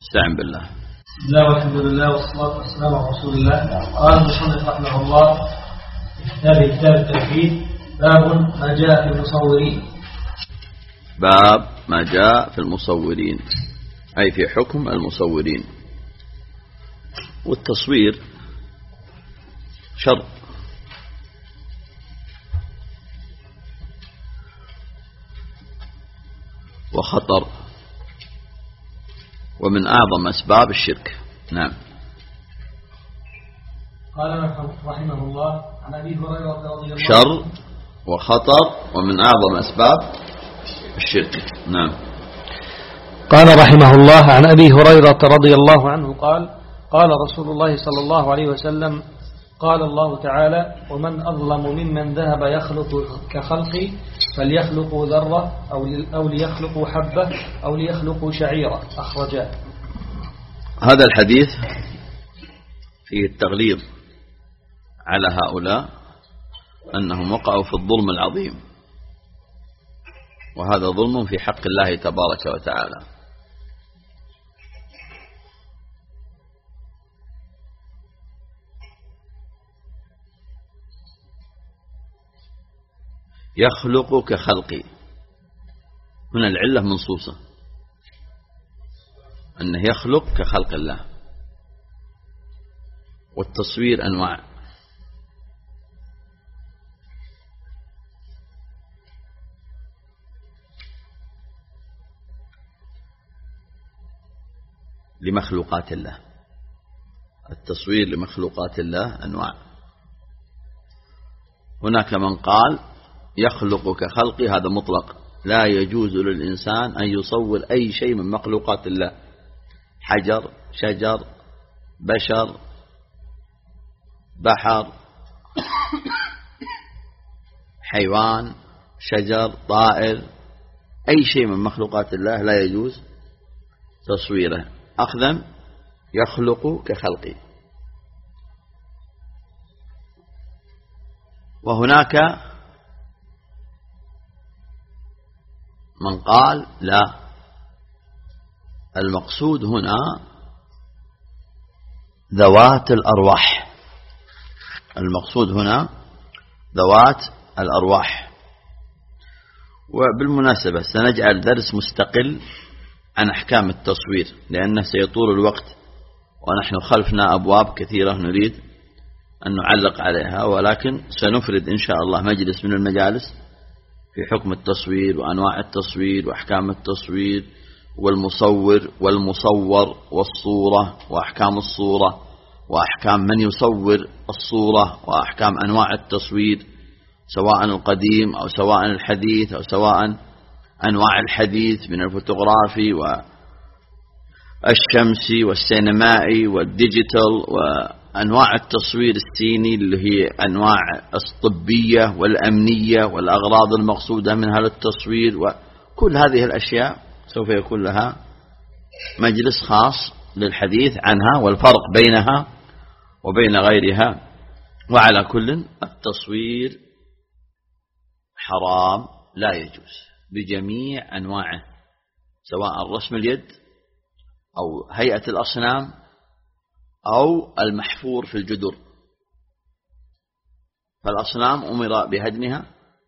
استعن بالله. بسم الله والحمد لله والصلاة والسلام على رسول الله. قال المصنف رحمه الله في كتاب التوحيد: باب ما جاء في المصورين. باب ما جاء في المصورين، أي في حكم المصورين. والتصوير شر، وخطر، ومن أعظم أسباب الشرك. نعم. قال رحمه الله عن أبي هريرة رضي الله عنه: شر وخطر ومن أعظم أسباب الشرك. نعم. قال رحمه الله عن أبي هريرة رضي الله عنه قال: قال رسول الله صلى الله عليه وسلم: قال الله تعالى: ومن أظلم ممن ذهب يخلق كخلقي فليخلقوا ذرة أو ليخلقوا حبة أو ليخلقوا شعيرة. أخرجاه. هذا الحديث فيه التغليظ على هؤلاء أنهم وقعوا في الظلم العظيم، وهذا ظلم في حق الله تبارك وتعالى. يخلق كخلقي، هنا العلة منصوصة أنه يخلق كخلق الله. والتصوير أنواع، لمخلوقات الله. التصوير لمخلوقات الله أنواع. هناك من قال يخلق كخلقي، هذا مطلق، لا يجوز للإنسان أن يصور أي شيء من مخلوقات الله، حجر، شجر، بشر، بحر، حيوان، شجر، طائر، أي شيء من مخلوقات الله لا يجوز تصويره، أخذا يخلق كخلقي. وهناك من قال لا، المقصود هنا ذوات الأرواح، المقصود هنا ذوات الأرواح. وبالمناسبة سنجعل درس مستقل عن أحكام التصوير، لأنه سيطول الوقت ونحن خلفنا أبواب كثيرة نريد أن نعلق عليها، ولكن سنفرد إن شاء الله مجلس من المجالس في حكم التصوير وأنواع التصوير وأحكام التصوير والمصور والمصور والصورة وأحكام الصورة وأحكام من يصور الصورة وأحكام أنواع التصوير، سواء القديم أو سواء الحديث أو سواء أنواع الحديث من الفوتوغرافي والشمسي والسينمائي والديجيتال، وأنواع التصوير السيني اللي هي أنواع الطبية والأمنية والأغراض المقصودة من هذا التصوير. وكل هذه الأشياء سوف يكون لها مجلس خاص للحديث عنها والفرق بينها وبين غيرها. وعلى كل، التصوير حرام لا يجوز بجميع أنواعه، سواء رسم اليد أو هيئة الأصنام أو المحفور في الجدر. فالأصنام أمر بهدمها،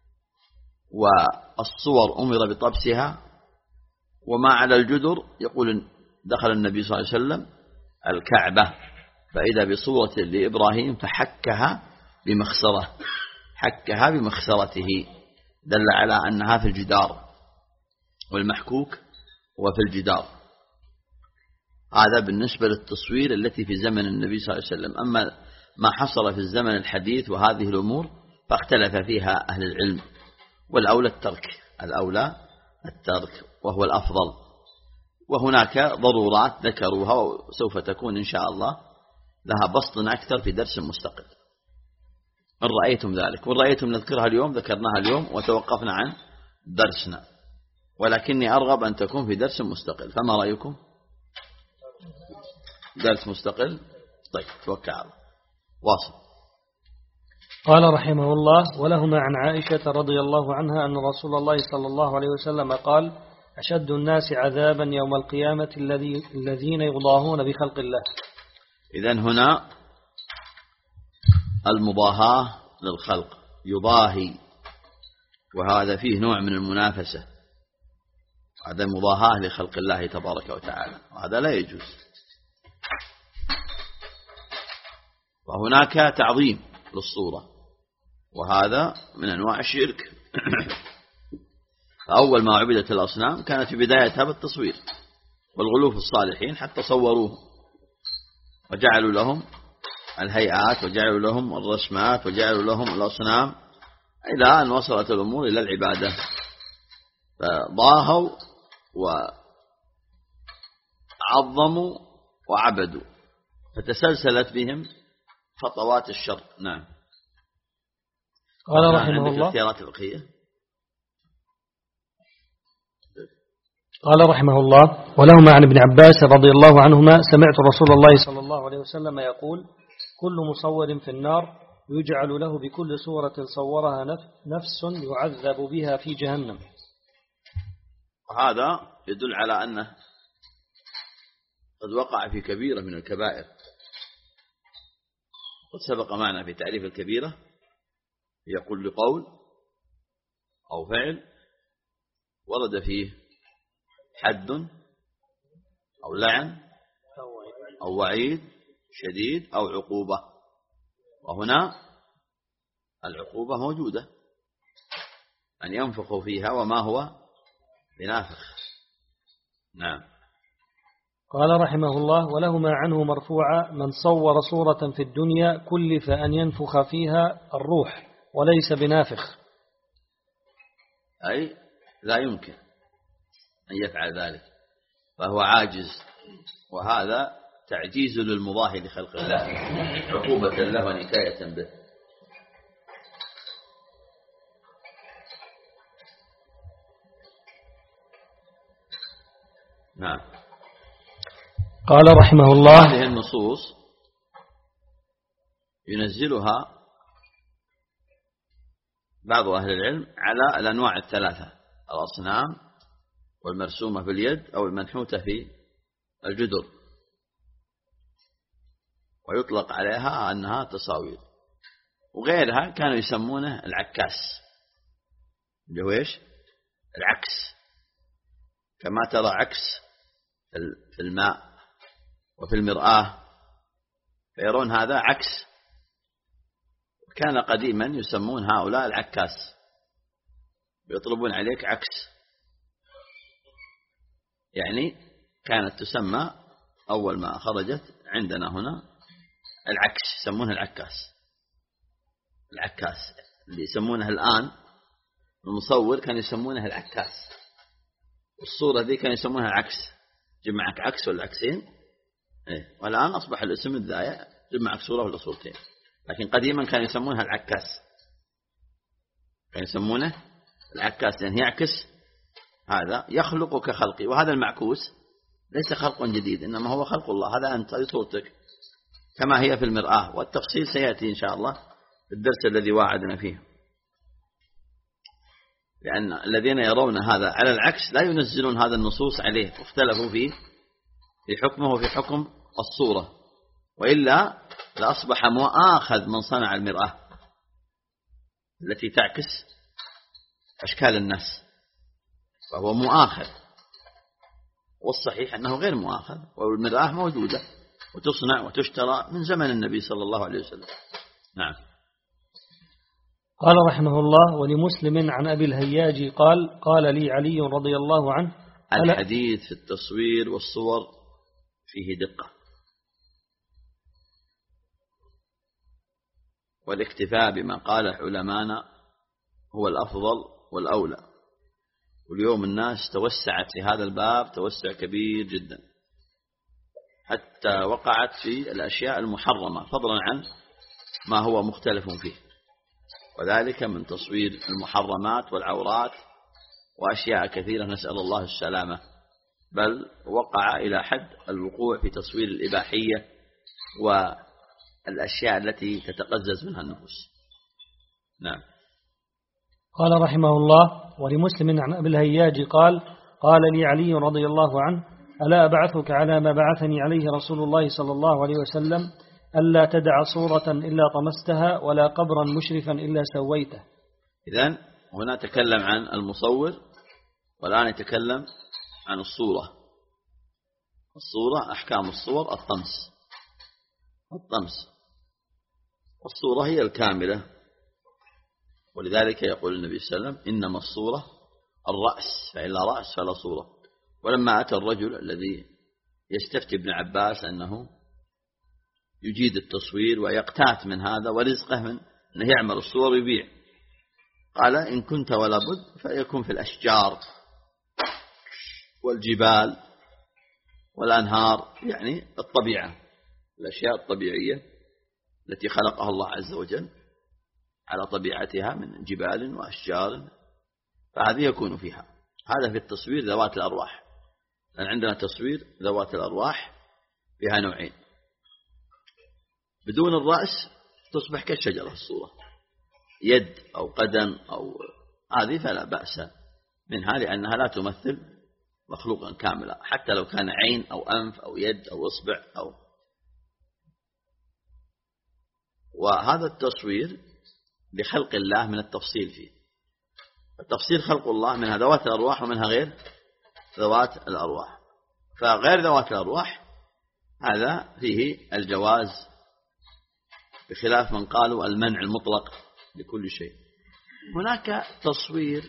والصور أمر بطبسها، وما على الجدر يقول دخل النبي صلى الله عليه وسلم الكعبة فإذا بصورة لإبراهيم فحكها بمخصرة، حكها بمخصرته، دل على أنها في الجدار، والمحكوك وفي الجدار. هذا بالنسبة للتصوير التي في زمن النبي صلى الله عليه وسلم. أما ما حصل في الزمن الحديث وهذه الأمور فاختلف فيها أهل العلم، والأولى الترك، الأولى الترك وهو الأفضل. وهناك ضرورات ذكروها وسوف تكون إن شاء الله لها بسط أكثر في درس مستقل إن رأيتم ذلك، وإن رأيتم نذكرها اليوم ذكرناها اليوم وتوقفنا عن درسنا، ولكني أرغب أن تكون في درس مستقل. فما رأيكم؟ درس مستقل؟ طيب، توكل على الله. واصل. قال رحمه الله: ولهما عن عائشة رضي الله عنها أن رسول الله صلى الله عليه وسلم قال: أشد الناس عذابا يوم القيامة الذين يضاهون بخلق الله. إذن هنا المضاهاة للخلق، يضاهي، وهذا فيه نوع من المنافسة، هذا مضاهاة لخلق الله تبارك وتعالى، وهذا لا يجوز. وهناك تعظيم للصورة، وهذا من أنواع الشرك. فأول ما عبدت الأصنام كانت في بدايتها بالتصوير والغلو في الصالحين، حتى صوروه وجعلوا لهم الهيئات وجعلوا لهم الرسمات وجعلوا لهم الأصنام، إلى أن وصلت الأمور إلى العبادة، فضاهوا وعظموا وعبدوا، فتسلسلت بهم خطوات الشر. نعم. قال رحمه الله: الاختيارات الفقهية. قال رحمه الله: ولهما عن ابن عباس رضي الله عنهما سمعت رسول الله صلى الله عليه وسلم يقول: كل مصور في النار يجعل له بكل صورة صورها نفس يعذب بها في جهنم. وهذا يدل على أنه قد وقع في كبيرة من الكبائر. قد سبق معنا في تعريف الكبيرة هي كل قول أو فعل ورد فيه حد أو لعن أو وعيد شديد أو عقوبة، وهنا العقوبة موجودة، أن ينفخ فيها وما هو بنافخ. نعم. قال رحمه الله: ولهما عنه مرفوعا: من صور صورة في الدنيا كلف أن ينفخ فيها الروح وليس بنافخ، أي لا يمكن أن يفعل ذلك، فهو عاجز، وهذا تعجيز للمضاهي لخلق الله، عقوبة له ونكاية به. نعم. قال رحمه الله: هذه النصوص ينزلها بعض أهل العلم على الأنواع الثلاثة: الأصنام والمرسومة في اليد أو المنحوتة في الجدر، ويطلق عليها أنها تصاوير. وغيرها كانوا يسمونه العكاس، اللي هو إيش؟ العكس، كما ترى عكس في الماء وفي المرآة، فيرون هذا عكس. كان قديما يسمون هؤلاء العكاس، يطلبون عليك عكس، يعني كانت تسمى أول ما خرجت عندنا هنا العكس، يسمونها العكاس. العكاس اللي يسمونها الآن المصور كان يسمونها العكاس، والصورة دي كان يسمونها العكس، جمعك عكس ولا عكسين. والآن أصبح الاسم الذايع، جمعك صورة ولا صورتين، لكن قديما كان يسمونها العكاس، كان يسمونه العكاس لأنه يعكس، هذا يخلق كخلقي. وهذا المعكوس ليس خلق جديد، إنما هو خلق الله، هذا أنت صورتك كما هي في المرآة، والتفصيل سيأتي إن شاء الله في الدرس الذي وعدنا فيه. لأن الذين يرون هذا على العكس لا ينزلون هذا النصوص عليه، واختلفوا فيه في حكمه وفي حكم الصورة، وإلا لأصبح مؤاخذ من صنع المرآة التي تعكس أشكال الناس، فهو مؤاخذ. والصحيح أنه غير مؤاخذ، والمرآة موجودة وتصنع وتشترى من زمن النبي صلى الله عليه وسلم. نعم. قال رحمه الله: ولمسلم عن أبي الهياج قال: قال لي علي رضي الله عنه: الحديث في التصوير والصور فيه دقة، والاكتفاء بما قال علمانا هو الأفضل والأولى. واليوم الناس توسعت في هذا الباب توسع كبير جدا، حتى وقعت في الأشياء المحرمة فضلا عن ما هو مختلف فيه، وذلك من تصوير المحرمات والعورات وأشياء كثيرة، نسأل الله السلامة. بل وقع إلى حد الوقوع في تصوير الإباحية والأشياء التي تتقزز منها النفوس. نعم. قال رحمه الله: ولمسلم عن أبي الهياج قال: قال لي علي رضي الله عنه: ألا أبعثك على ما بعثني عليه رسول الله صلى الله عليه وسلم: ألا تدع صورة إلا طمستها ولا قبرا مشرفا إلا سويته. إذن هنا تكلم عن المصور، والآن يتكلم عن الصورة. الصورة أحكام الصور الطمس. والصورة هي الكاملة، ولذلك يقول النبي صلى الله عليه وسلم: إنما الصورة الرأس، فإن لا رأس فلا صورة. ولما أتى الرجل الذي يستفتي ابن عباس أنه يجيد التصوير ويقتات من هذا ورزقه من أنه يعمل الصور ويبيع، قال: إن كنت ولا بد فيكون في الأشجار والجبال والأنهار، يعني الطبيعة، الأشياء الطبيعية التي خلقها الله عز وجل على طبيعتها من جبال وأشجار، فهذه يكون فيها. هذا في التصوير ذوات الأرواح، لأن عندنا تصوير ذوات الأرواح فيها نوعين: بدون الرأس تصبح كالشجرة الصورة، يد أو قدم أو هذه فلا بأس منها، لأنها لا تمثل مخلوقا كاملا، حتى لو كان عين أو أنف أو يد أو إصبع أو. وهذا التصوير لخلق الله من التفصيل فيه. التفصيل خلق الله، منها ذوات الأرواح ومنها غير ذوات الأرواح. فغير ذوات الأرواح هذا فيه الجواز، بخلاف من قالوا المنع المطلق لكل شيء. هناك تصوير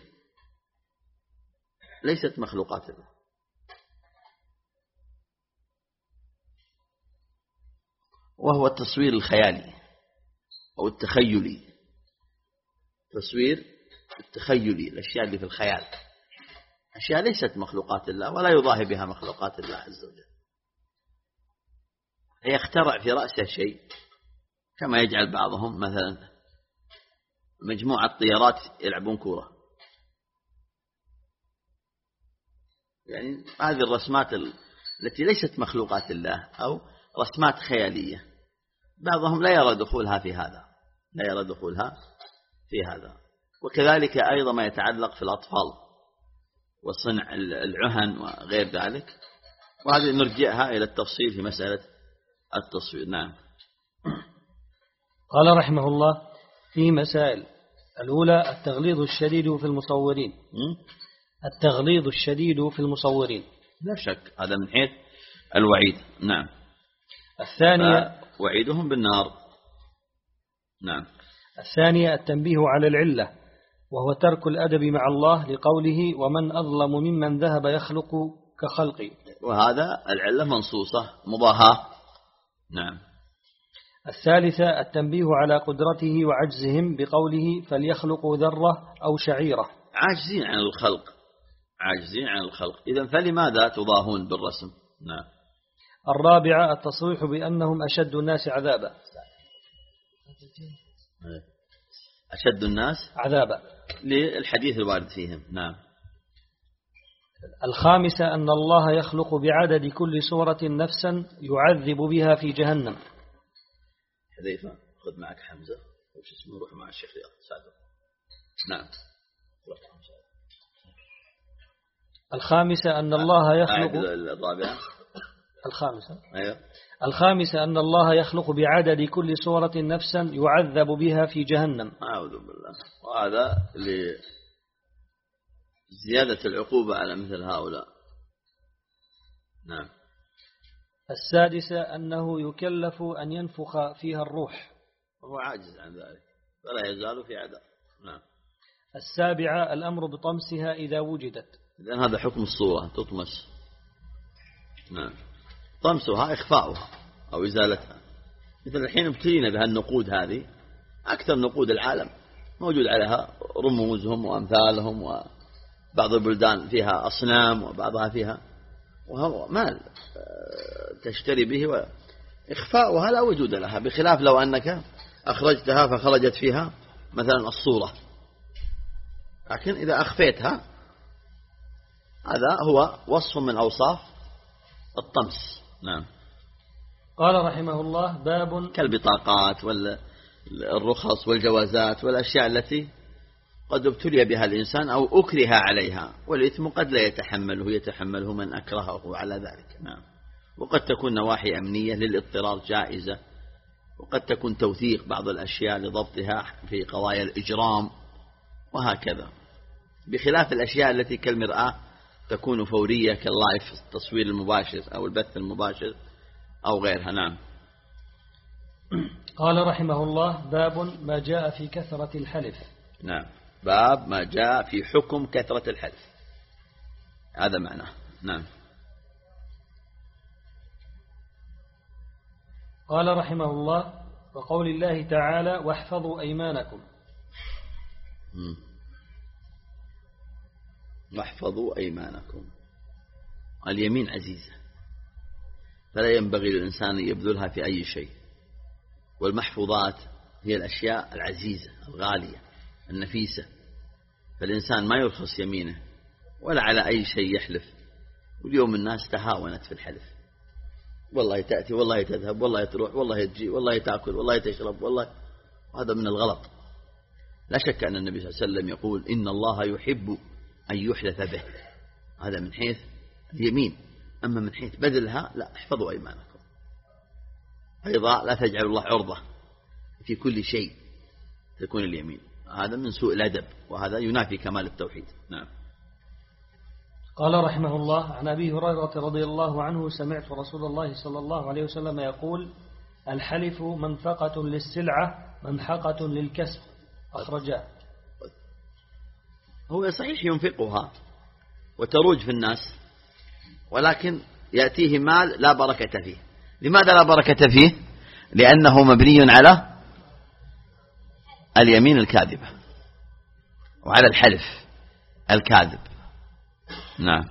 ليست مخلوقات الله، وهو التصوير الخيالي أو التخيلي. تصوير التخيلي، الأشياء اللي في الخيال، أشياء ليست مخلوقات الله ولا يضاهي بها مخلوقات الله عز وجل. يخترع في رأسه شيء، كما يجعل بعضهم مثلا مجموعة طيارات يلعبون كورة، يعني هذه الرسمات التي ليست مخلوقات الله أو رسمات خيالية، بعضهم لا يرى دخولها في هذا، لا يرى دخولها في هذا. وكذلك أيضا ما يتعلق في الأطفال وصنع العهن وغير ذلك، وهذه نرجعها إلى التفصيل في مسألة التصوير. نعم. قال رحمه الله: في مسائل. الأولى: التغليظ الشديد في المصورين. التغليظ الشديد في المصورين، لا شك هذا من حيث الوعيد. نعم. الثانية: وعيدهم بالنار. نعم. الثانية: التنبيه على العلة، وهو ترك الأدب مع الله، لقوله: ومن أظلم ممن ذهب يخلق كخلقي. وهذا العلة منصوصة مضاهاة. نعم. الثالثة: التنبيه على قدرته وعجزهم، بقوله: فليخلقوا ذرة أو شعيرة. عاجزين عن الخلق، عاجزين عن الخلق، إذن فلماذا تضاهون بالرسم؟ نعم. الرابعة: التصريح بأنهم أشد الناس عذابا. أشد الناس عذابا للحديث الوارد فيهم. نعم. الخامسة: أن الله يخلق بعدد كل سورة نفسا يعذب بها في جهنم. حذيفة خذ معك حمزة وش اسمه، روح مع الشيخ رياض سعده. نعم. الخامسة: أن الله يخلق. الرابعة. الخامسة. أيوة. الخامسة: أن الله يخلق بعدد كل سورة نفسا يعذب بها في جهنم. أعوذ بالله. وهذا لزيادة العقوبة على مثل هؤلاء. نعم. السادسة: أنه يكلف أن ينفخ فيها الروح، وهو عاجز عن ذلك، فلا يزال في عذاب. نعم. السابعة: الأمر بطمسها إذا وجدت. إذن هذا حكم الصورة تطمس. نعم. طمسها إخفاؤها أو إزالتها. مثل الحين ابتلينا بها النقود هذه، أكثر نقود العالم موجود عليها رموزهم وأمثالهم، وبعض البلدان فيها أصنام وبعضها فيها، وهو مال تشتري به، وإخفاؤها لا وجود لها، بخلاف لو أنك أخرجتها فخرجت فيها مثلا الصورة. لكن إذا أخفيتها هذا هو وصف من أوصاف الطمس. نعم. قال رحمه الله: باب كالبطاقات والرخص والجوازات والأشياء التي قد ابتلي بها الإنسان أو أكره عليها، والإثم قد لا يتحمله من أكرهه على ذلك. نعم. وقد تكون نواحي أمنية للاضطرار جائزة، وقد تكون توثيق بعض الأشياء لضبطها في قضايا الإجرام وهكذا، بخلاف الأشياء التي كالمرآة تكون فورية كاللايف، التصوير المباشر أو البث المباشر أو غيرها. نعم. قال رحمه الله: باب ما جاء في كثرة الحلف. نعم. باب ما جاء في حكم كثرة الحلف، هذا معناه. نعم. قال رحمه الله: وقول الله تعالى: واحفظوا أيمانكم. واحفظوا أيمانكم. اليمين عزيزة، فلا ينبغي للإنسان أن يبذلها في أي شيء، والمحفوظات هي الأشياء العزيزة الغالية النفيسة، فالإنسان ما يرخص يمينه ولا على أي شيء يحلف. واليوم الناس تهاونت في الحلف، والله تأتي والله تذهب والله تروح والله تجي والله تأكل والله تشرب والله، هذا من الغلط. لا شك أن النبي صلى الله عليه وسلم يقول: إن الله يحب أن يحلف به، هذا من حيث اليمين. أما من حيث بذلها لا، احفظوا أيمانكم. أيضا لا تجعلوا الله عرضة في كل شيء تكون اليمين، هذا من سوء الأدب، وهذا ينافي كمال التوحيد. نعم. قال رحمه الله: عن أبي هريرة رضي الله عنه: سمعت رسول الله صلى الله عليه وسلم يقول: الحلف منفقة للسلعة ممحقة للكسب. أخرجاه. هو صحيح ينفقها وتروج في الناس، ولكن يأتيه مال لا بركة فيه. لماذا لا بركة فيه؟ لأنه مبني على اليمين الكاذبة وعلى الحلف الكاذب. نعم.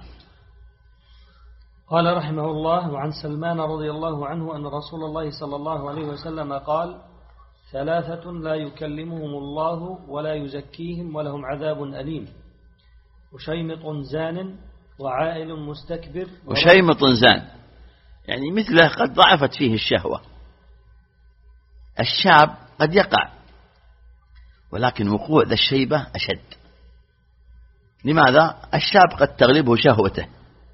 قال رحمه الله: وعن سلمان رضي الله عنه أن رسول الله صلى الله عليه وسلم قال: ثلاثة لا يكلمهم الله ولا يزكيهم ولهم عذاب أليم: وشيمط زان، وعائل مستكبر. وشيمط زان يعني مثله قد ضعفت فيه الشهوة. الشاب قد يقع، ولكن وقوع ذا الشيبة أشد. لماذا؟ الشاب قد تغلبه شهوته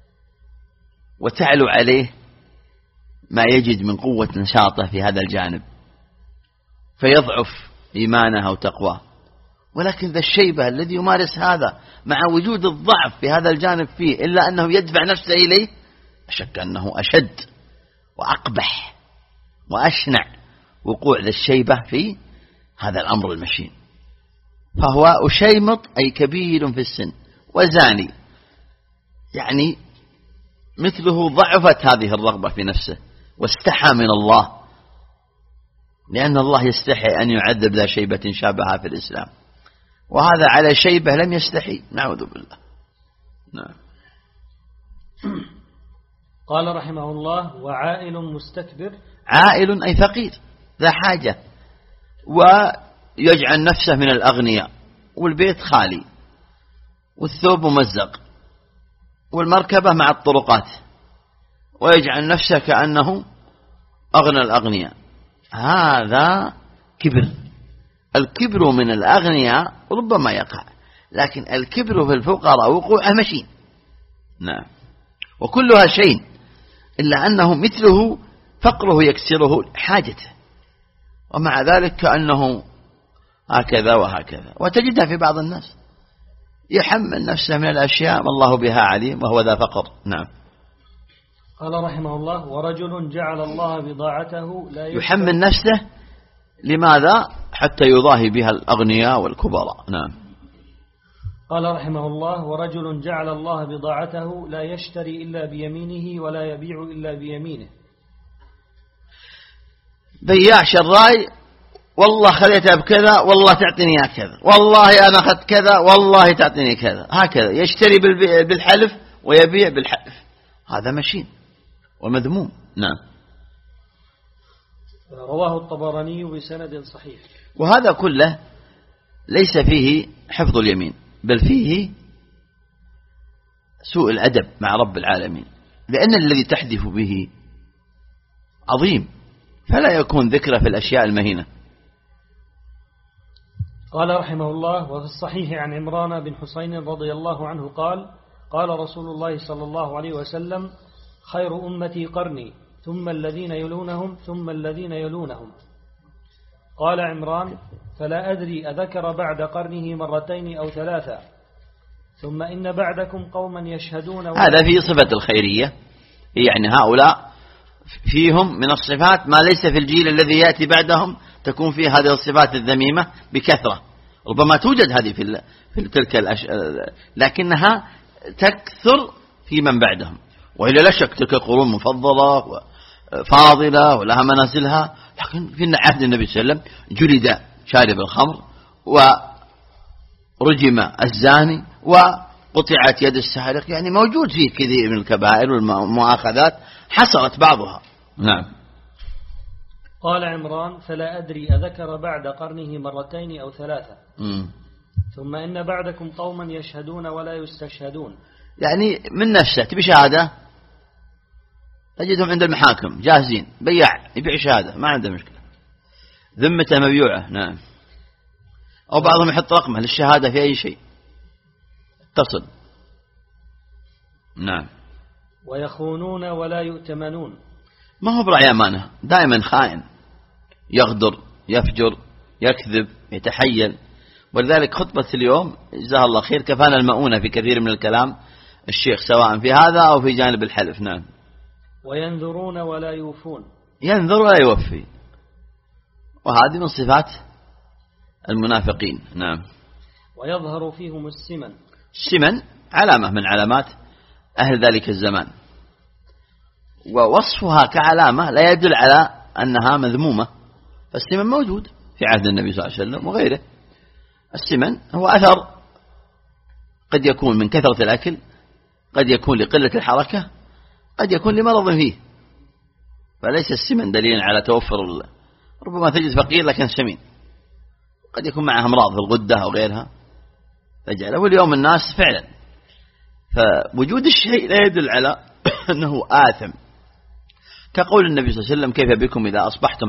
وتعلو عليه ما يجد من قوة نشاطه في هذا الجانب، فيضعف إيمانه وتقواه. ولكن ذا الشيبة الذي يمارس هذا مع وجود الضعف في هذا الجانب فيه، إلا أنه يدفع نفسه إليه، أشك أنه أشد وأقبح وأشنع وقوع ذا الشيبة في هذا الأمر المشين. فهو أشيمط أي كبير في السن، وزاني يعني مثله ضعفت هذه الرغبة في نفسه واستحى من الله، لأن الله يستحي أن يعذب ذا شيبة شابها في الإسلام، وهذا على شيبة لم يستحي، نعوذ بالله. نعم. قال رحمه الله: وعائل مستكبر. عائل أي فقير ذا حاجة، ويجعل نفسه من الأغنياء، والبيت خالي والثوب ممزق والمركبة مع الطرقات، ويجعل نفسه كأنه أغنى الأغنياء. هذا كبر. الكبر من الأغنياء ربما يقع، لكن الكبر في الفقراء وقوعه مشين. نعم. وكلها شيء، إلا أنه مثله فقره يكسره حاجته، ومع ذلك كأنه هكذا وهكذا. وتجدها في بعض الناس يحمل نفسه من الأشياء والله بها عليم وهو ذا فقر. نعم. قال رحمه الله: ورجل جعل الله بضاعته لا يحمل نفسه لماذا؟ حتى يضاهي بها الأغنياء والكبراء. نعم. قال رحمه الله: ورجل جعل الله بضاعته لا يشتري إلا بيمينه ولا يبيع إلا بيمينه. بياع شراي، والله خليتها بكذا والله تعطيني إياه كذا، والله أنا أخذت كذا والله تعطيني كذا، هكذا يشتري بالحلف ويبيع بالحلف، هذا مشين ومذموم. نعم. رواه الطبراني بسند صحيح. وهذا كله ليس فيه حفظ اليمين، بل فيه سوء الأدب مع رب العالمين، لأن الذي تحدث به عظيم، فلا يكون ذكره في الأشياء المهينة. قال رحمه الله: وفي الصحيح عن عمران بن حسين رضي الله عنه قال: قال رسول الله صلى الله عليه وسلم: خير أمتي قرني، ثم الذين يلونهم، ثم الذين يلونهم. قال عمران: فلا أدري أذكر بعد قرنه مرتين أو ثلاثة، ثم إن بعدكم قوما يشهدون. هذا في صفة الخيرية، يعني هؤلاء فيهم من الصفات ما ليس في الجيل الذي يأتي بعدهم، تكون فيه هذه الصفات الذميمة بكثرة. ربما توجد هذه في تلك لكنها تكثر في من بعدهم، وإلا لا شك تلك القرون مفضلة وفاضلة ولها منازلها. لكن في عهد النبي صلى الله عليه وسلم جلد شارب الخمر، ورجم الزاني، وقطعت يد السارق، يعني موجود فيه كثير من الكبائر والمؤاخذات حصلت بعضها. نعم. قال عمران: فلا أدري أذكر بعد قرنه مرتين أو ثلاثة، ثم إن بعدكم قوما يشهدون ولا يستشهدون. يعني من نفسه تبي شهادة تجدهم عند المحاكم جاهزين، بيع يبيع شهادة ما عنده مشكلة، ذمته مبيوعة. نعم. أو بعضهم يحط رقمه للشهادة في أي شيء اتصل. نعم. ويخونون ولا يؤتمنون، ما هو برعي أمانة، دائما خائن، يغدر، يفجر، يكذب، يتحيل. ولذلك خطبة اليوم جزاه الله خير كفانا المؤونة في كثير من الكلام الشيخ، سواء في هذا أو في جانب الحلف. نعم. وينذرون ولا يوفون، ينذر ولا يوفي، وهذه من صفات المنافقين. نعم. ويظهر فيهم السمن، السمن علامة من علامات أهل ذلك الزمان، ووصفها كعلامة لا يدل على أنها مذمومة، فالسمن موجود في عهد النبي صلى الله عليه وسلم وغيره. السمن هو أثر قد يكون من كثرة الأكل، قد يكون لقلة الحركة، قد يكون لمرض فيه، فليس السمن دليلا على توفر ربما تجد فقير لكن سمين، قد يكون معه أمراض في الغدة أو غيرها فجعله. واليوم الناس فعلا، فوجود الشيء لا يدل على أنه آثم، كقول النبي صلى الله عليه وسلم: كيف بكم إذا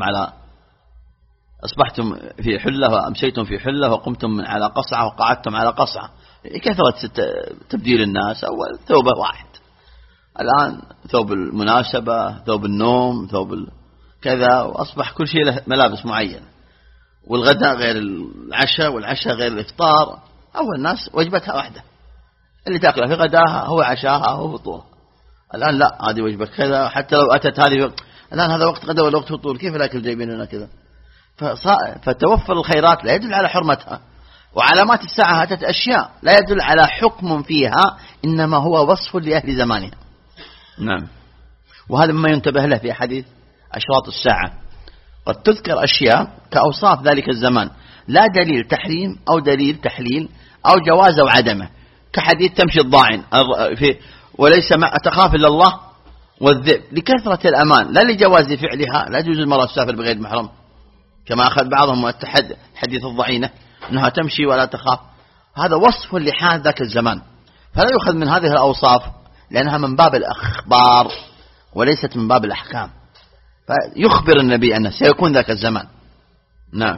أصبحتم في حلة وأمسيتم في حلة وقمتم على قصعة وقعدتم على قصعة. كثرة تبديل الناس، أول ثوبة واحد، الآن ثوب المناسبة، ثوب النوم، ثوب كذا، وأصبح كل شيء له ملابس معينة، والغداء غير العشاء، والعشاء غير الإفطار. أول الناس وجبتها واحدة، اللي تأكلها في غداها هو عشاها هو فطورها. الآن لا، هذه وجبة كذا، حتى لو أتت هذه الآن هذا وقت غدا ولا وقت فطور، كيف الأكل جايبين لنا كذا؟ فتوفر الخيرات لا يدل على حرمتها، وعلامات الساعة أتت أشياء لا يدل على حكم فيها، إنما هو وصف لأهل زمانها. نعم. وهذا مما ينتبه له في حديث أشراط الساعة، قد تذكر أشياء كأوصاف ذلك الزمان، لا دليل تحريم أو دليل تحليل أو جواز أو عدمه، كحديث تمشي الضاعن وليس ما تخاف إلا الله والذئب، لكثرة الأمان لا لجواز فعلها. لا يجوز المرأة تسافر بغير محرم، كما أخذ بعضهم حديث الضعينة أنها تمشي ولا تخاف. هذا وصف لحال ذاك الزمان، فلا يؤخذ من هذه الأوصاف لأنها من باب الأخبار وليست من باب الأحكام، فيخبر النبي أنه سيكون ذاك الزمان. نعم.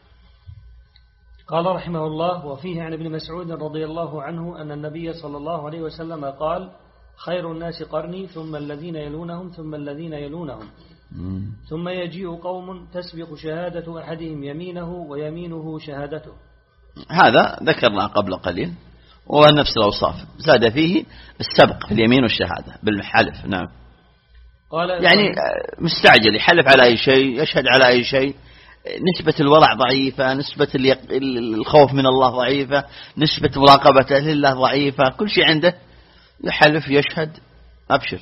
قال رحمه الله: وفيه عن ابن مسعود رضي الله عنه أن النبي صلى الله عليه وسلم قال: خير الناس قرني، ثم الذين يلونهم، ثم الذين يلونهم، ثم يجيء قوم تسبق شهادة أحدهم يمينه ويمينه شهادته. هذا ذكرنا قبل قليل، ونفس الأوصاف زاد فيه السبق في اليمين والشهادة بالحلف. نعم. قال يعني مستعجل يحلف على أي شيء، يشهد على أي شيء، نسبة الورع ضعيفة، نسبة الخوف من الله ضعيفة، نسبة مراقبته لله ضعيفة، كل شيء عنده يحلف يشهد أبشر.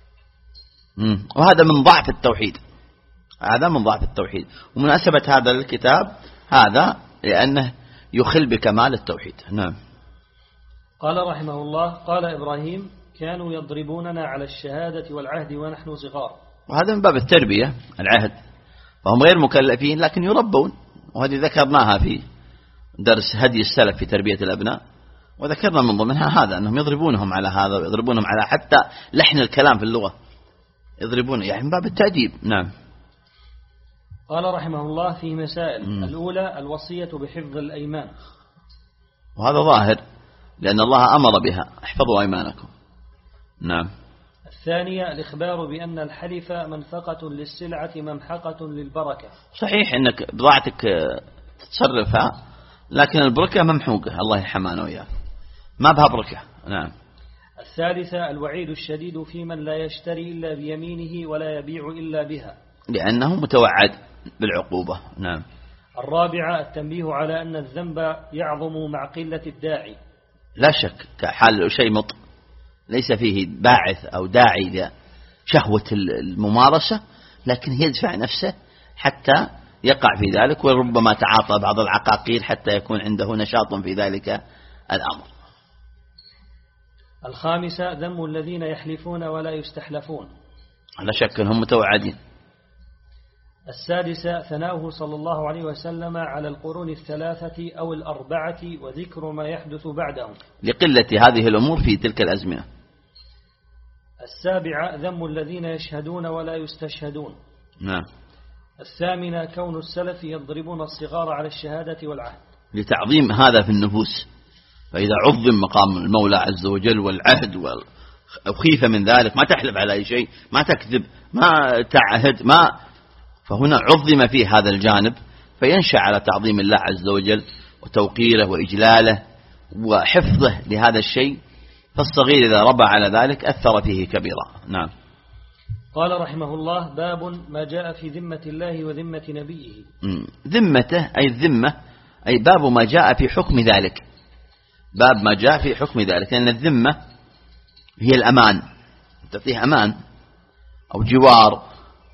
وهذا من ضعف التوحيد، هذا من ضعف التوحيد. ومناسبة هذا الكتاب هذا لأنه يخل بكمال التوحيد. نعم. قال رحمه الله: قال إبراهيم: كانوا يضربوننا على الشهادة والعهد ونحن صغار. وهذا من باب التربية، العهد، فهم غير مكلفين لكن يربون، وهذه ذكرناها في درس هدي السلف في تربية الأبناء، وذكرنا من ضمنها هذا أنهم يضربونهم على هذا، ويضربونهم على حتى لحن الكلام في اللغة، يضربون يعني من باب التأديب. نعم. قال رحمه الله في مسائل. الأولى الوصية بحفظ الأيمان، وهذا ظاهر لأن الله أمر بها، احفظوا أيمانكم. نعم. الثانية الإخبار بأن الحلف منفقة للسلعة ممحقة للبركة. صحيح أنك بضاعتك تتصرفها، لكن البركة ممحوقة، الله يرحمنا وياك، ما بها بركة. نعم. الثالثة الوعيد الشديد في من لا يشتري إلا بيمينه ولا يبيع إلا بها، لأنه متوعد بالعقوبة. نعم. الرابعة التنبيه على أن الذنب يعظم مع قلة الداعي. لا شك كحال شيء ليس فيه باعث أو داعي لشهوة الممارسة، لكن يدفع نفسه حتى يقع في ذلك، وربما تعاطى بعض العقاقير حتى يكون عنده نشاط في ذلك الأمر. الخامسة ذم الذين يحلفون ولا يستحلفون، لا شك أنهم متوعدين. السادسة ثناؤه صلى الله عليه وسلم على القرون الثلاثة أو الأربعة وذكر ما يحدث بعدهم لقلة هذه الأمور في تلك الأزمنة. السابعة ذم الذين يشهدون ولا يستشهدون. نعم. الثامنة كون السلف يضربون الصغار على الشهادة والعهد، لتعظيم هذا في النفوس، فإذا عظم مقام المولى عز وجل والعهد وخيف من ذلك، ما تحلف على أي شيء، ما تكذب، ما تعهد، فهنا عظم فيه هذا الجانب، فينشأ على تعظيم الله عز وجل وتوقيره وإجلاله وحفظه لهذا الشيء، فالصغير إذا ربى على ذلك أثر فيه كبيرا. نعم. قال رحمه الله باب ما جاء في ذمة الله وذمة نبيه. ذمته أي الذمة، أي باب ما جاء في حكم ذلك، باب ما جاء في حكم ذلك، لأن الذمة هي الأمان، تعطيه أمان أو جوار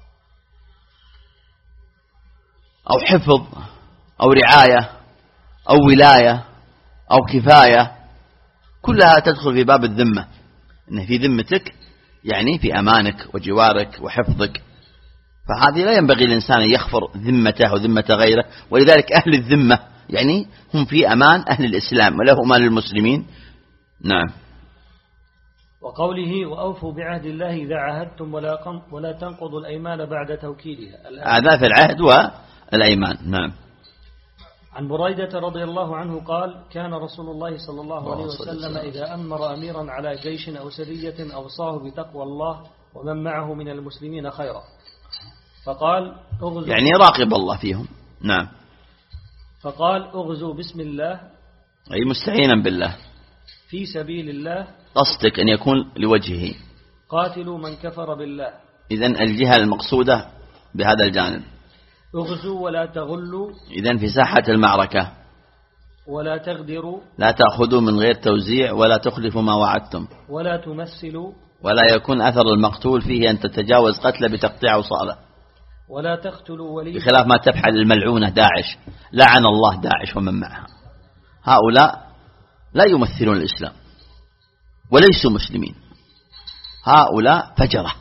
أو حفظ أو رعاية أو ولاية أو كفاية، كلها تدخل في باب الذمة، إن في ذمتك يعني في أمانك وجوارك وحفظك، فهذه لا ينبغي الإنسان أن يخفر ذمته وذمة غيره، ولذلك أهل الذمة يعني هم في أمان أهل الإسلام وله أمان المسلمين. نعم. وقوله وأوفوا بعهد الله إذا عاهدتم ولا تنقضوا الأيمان بعد توكيدها، هذا في العهد والأيمان. نعم. عن بريدة رضي الله عنه قال كان رسول الله صلى الله عليه وسلم إذا أمر أميرا على جيش أو سرية أوصاه بتقوى الله ومن معه من المسلمين خيرا، فقال أغزوا، يعني راقب الله فيهم. نعم. فقال أغزوا بسم الله، أي مستعينا بالله، في سبيل الله، قصدك أن يكون لوجهه، قاتلوا من كفر بالله. إذن الجهة المقصودة بهذا الجانب. اغزوا ولا تغلوا، إذن في ساحة المعركة، ولا تغدروا، لا تأخذوا من غير توزيع، ولا تخلفوا ما وعدتم، ولا تمثلوا، ولا يكون أثر المقتول فيه أن تتجاوز قتله بتقطيع وصاله، ولا تقتلوا وليدا، بخلاف ما تفعل الملعونة داعش، لعن الله داعش ومن معها، هؤلاء لا يمثلون الإسلام وليسوا مسلمين، هؤلاء فجرة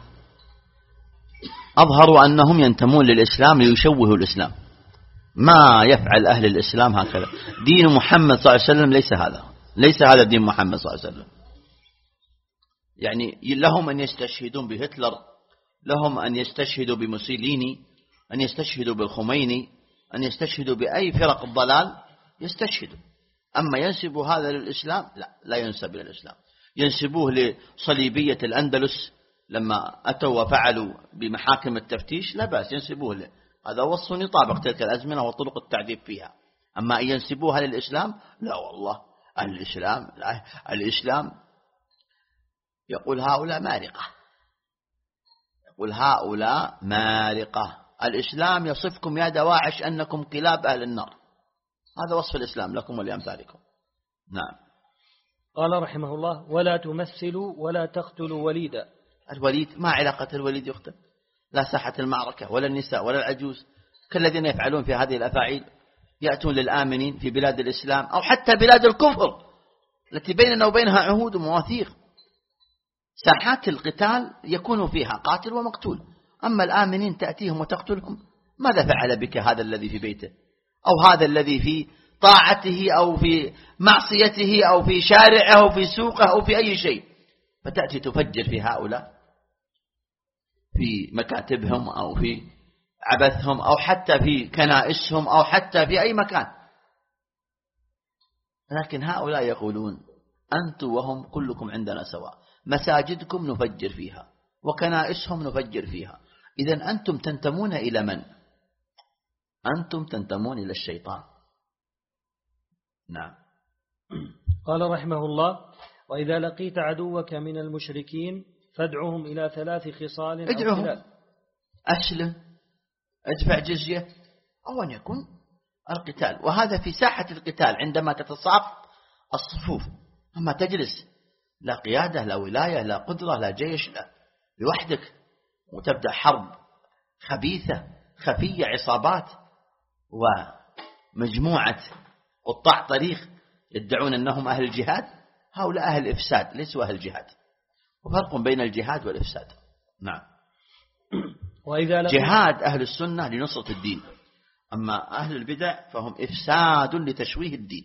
أظهروا أنهم ينتمون للإسلام ليشوهوا الإسلام، ما يفعل أهل الإسلام هكذا. دين محمد صلى الله عليه وسلم ليس هذا دين محمد صلى الله عليه وسلم. يعني لهم أن يستشهدون بهتلر، لهم أن يستشهدوا بموسوليني، أن يستشهدوا بالخميني، أن يستشهدوا بأي فرق الضلال يستشهدوا، أما ينسبوا هذا للإسلام لا ينسب إلى الإسلام. ينسبوه لصليبية الأندلس لما أتوا وفعلوا بمحاكم التفتيش، لا بأس ينسبوه له، هذا وصف يطابق تلك الأزمنة وطرق التعذيب فيها. أما أن ينسبوها للإسلام لا والله، الإسلام يقول هؤلاء مارقة، يقول هؤلاء مارقة، الإسلام يصفكم يا دواعش أنكم كلاب أهل النار، هذا وصف الإسلام لكم ولأمثالكم. نعم. قال رحمه الله ولا تمثلوا ولا تقتلوا وليدا. الوليد ما علاقة الوليد يقتل؟ لا ساحة المعركة ولا النساء ولا العجوز، كالذين يفعلون في هذه الأفاعيل، يأتون للآمنين في بلاد الإسلام أو حتى بلاد الكفر التي بيننا وبينها عهود ومواثيق، ساحات القتال يكون فيها قاتل ومقتول، أما الآمنين تأتيهم وتقتلهم، ماذا فعل بك هذا الذي في بيته أو هذا الذي في طاعته أو في معصيته أو في شارعه أو في سوقه أو في أي شيء، فتأتي تفجر في هؤلاء في مكاتبهم أو في عبثهم أو حتى في كنائسهم أو حتى في أي مكان. لكن هؤلاء يقولون أنتم وهم كلكم عندنا سواء، مساجدكم نفجر فيها وكنائسهم نفجر فيها. إذن أنتم تنتمون إلى من؟ أنتم تنتمون إلى الشيطان. نعم. قال رحمه الله: وإذا لقيت عدوك من المشركين فادعهم إلى 3 خصال أو خلال. أسلم، ادفع جزية، أو أن يكون القتال، وهذا في ساحة القتال عندما تتصاف الصفوف. أما تجلس لا قيادة لا ولاية لا قدرة لا جيش، لا، لوحدك، وتبدأ حرب خبيثة خفية، عصابات ومجموعة قطاع طريق يدعون أنهم أهل الجهاد. هؤلاء أهل الإفساد ليسوا أهل الجهاد، وفرق بين الجهاد والإفساد. نعم. جهاد أهل السنة لنصرة الدين، أما أهل البدع فهم إفساد لتشويه الدين.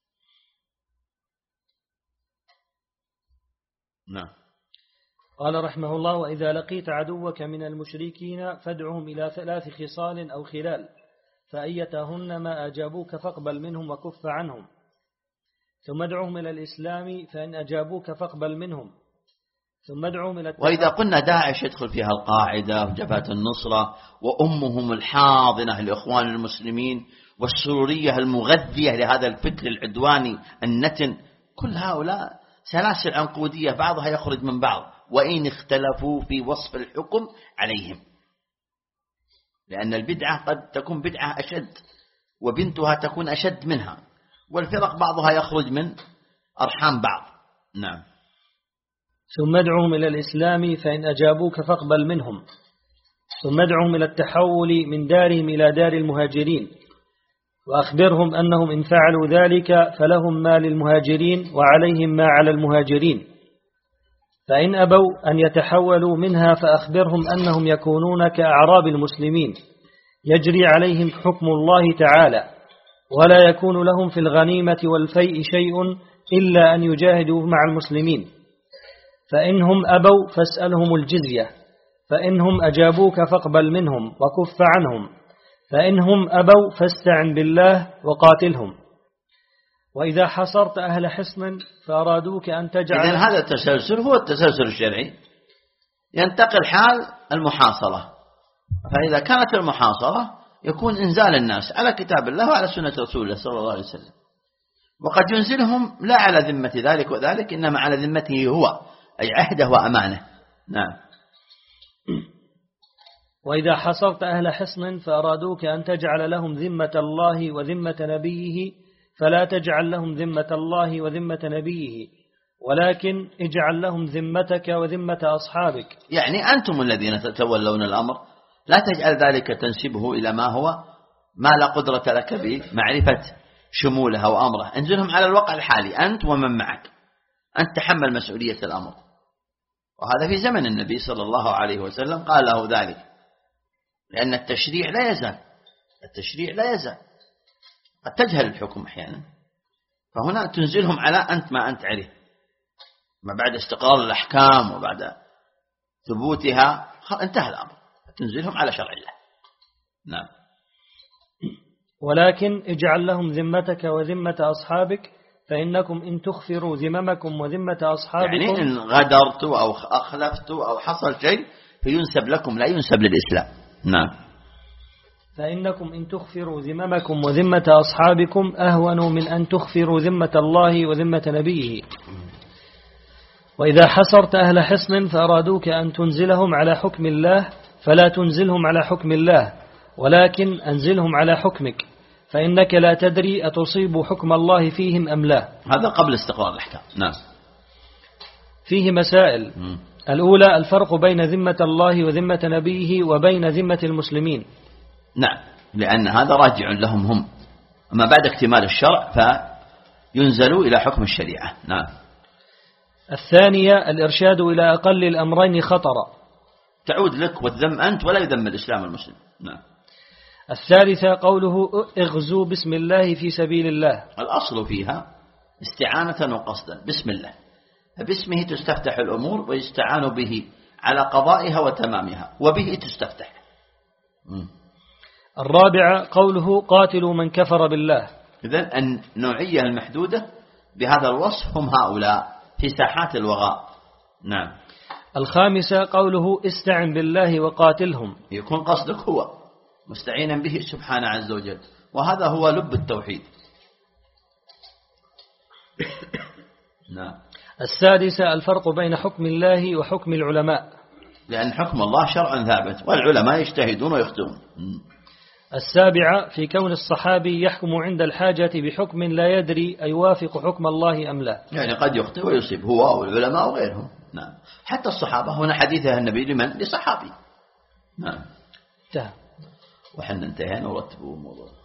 نعم. قال رحمه الله: وإذا لقيت عدوك من المشركين فادعهم إلى 3 خصال أو خلال، فأيتهن ما أجابوك فاقبل منهم وكف عنهم، ثم ادعهم إلى الإسلام فإن أجابوك فاقبل منهم، ثم ادعهم إلى وإذا قلنا داعش يدخل فيها القاعدة وجبهة النصرة وأمهم الحاضنة لإخوان المسلمين والسرورية المغذية لهذا الفكر العدواني النتن، كل هؤلاء سلاسل عنقودية بعضها يخرج من بعض، وإن اختلفوا في وصف الحكم عليهم، لأن البدعة قد تكون بدعة أشد وبنتها تكون أشد منها، والفرق بعضها يخرج من أرحام بعض. نعم. ثم ادعهم إلى الإسلام فإن أجابوك فاقبل منهم، ثم ادعهم إلى التحول من دارهم إلى دار المهاجرين، وأخبرهم أنهم إن فعلوا ذلك فلهم ما للمهاجرين وعليهم ما على المهاجرين، فإن أبوا أن يتحولوا منها فأخبرهم أنهم يكونون كأعراب المسلمين يجري عليهم حكم الله تعالى، ولا يكون لهم في الغنيمة والفيء شيء إلا أن يجاهدوا مع المسلمين، فإنهم أبوا فاسألهم الجزية، فإنهم أجابوك فاقبل منهم وكف عنهم، فإنهم أبوا فاستعن بالله وقاتلهم. وإذا حصرت أهل حصن فأرادوك أن تجعل، إذن هذا التسلسل هو التسلسل الشرعي، ينتقل حال المحاصرة، فإذا كانت المحاصرة يكون إنزال الناس على كتاب الله وعلى سنة رسول الله صلى الله عليه وسلم، وقد ينزلهم لا على ذمة ذلك وذلك، إنما على ذمته هو، أي عهده وأمانه. نعم. وإذا حصرت أهل حصن فأرادوك أن تجعل لهم ذمة الله وذمة نبيه فلا تجعل لهم ذمة الله وذمة نبيه، ولكن اجعل لهم ذمتك وذمة أصحابك. يعني أنتم الذين تتولون الأمر، لا تجعل ذلك تنسبه إلى ما هو ما لا قدرة لك بمعرفة شموله وأمره، انزلهم على الواقع الحالي أنت ومن معك، أنت تحمل مسؤولية الأمر. وهذا في زمن النبي صلى الله عليه وسلم قال له ذلك، لأن التشريع لا يزال، التشريع لا يزال، قد تجهل الحكم أحيانا، فهنا تنزلهم على أنت ما أنت عليه، ما بعد استقرار الأحكام وبعد ثبوتها انتهى الأمر، تنزلهم على شرع الله. نعم. ولكن اجعل لهم ذمتك وذمة أصحابك، فإنكم إن تخفروا ذممكم وذمة أصحابكم، يعني إن غدرت أو أخلفت أو حصل شيء فينسب لكم لا ينسب للإسلام. نعم. فإنكم إن تخفروا ذممكم وذمة أصحابكم أهون من أن تخفروا ذمة الله وذمة نبيه. وإذا حصرت أهل حصن فأرادوك أن تنزلهم على حكم الله فلا تنزلهم على حكم الله، ولكن أنزلهم على حكمك، فإنك لا تدري أتصيب حكم الله فيهم أم لا. هذا قبل استقرار الأحكام. نعم. فيه مسائل. الأولى الفرق بين ذمة الله وذمة نبيه وبين ذمة المسلمين. نعم، لأن هذا راجع لهم هم، أما بعد اكتمال الشرع فينزلوا إلى حكم الشريعة. نعم. الثانية الإرشاد إلى أقل الأمرين خطرا، تعود لك والذم أنت ولا يذم الإسلام المسلم. نعم. الثالثة قوله اغزوا بسم الله في سبيل الله، الأصل فيها استعانة وقصدا بسم الله، فباسمه تستفتح الأمور ويستعان به على قضائها وتمامها، وبه تستفتح. الرابعة قوله قاتلوا من كفر بالله. إذن النوعية المحدودة بهذا الوصف هم هؤلاء في ساحات الوغاء. نعم. الخامسة قوله استعن بالله وقاتلهم، يكون قصدك هو مستعينا به سبحانه عز وجل، وهذا هو لب التوحيد. نعم. السادسة الفرق بين حكم الله وحكم العلماء، لأن حكم الله شرعا ثابت والعلماء يجتهدون ويخطئون. السابعة في كون الصحابي يحكم عند الحاجة بحكم لا يدري أيوافق حكم الله أم لا، يعني قد يخطئ ويصيب هو والعلماء وغيرهم. نعم. حتى الصحابة هنا حديثها النبي لمن؟ لصحابي. نعم. انتهى. وحنا انتهينا ورتبوا الموضوع.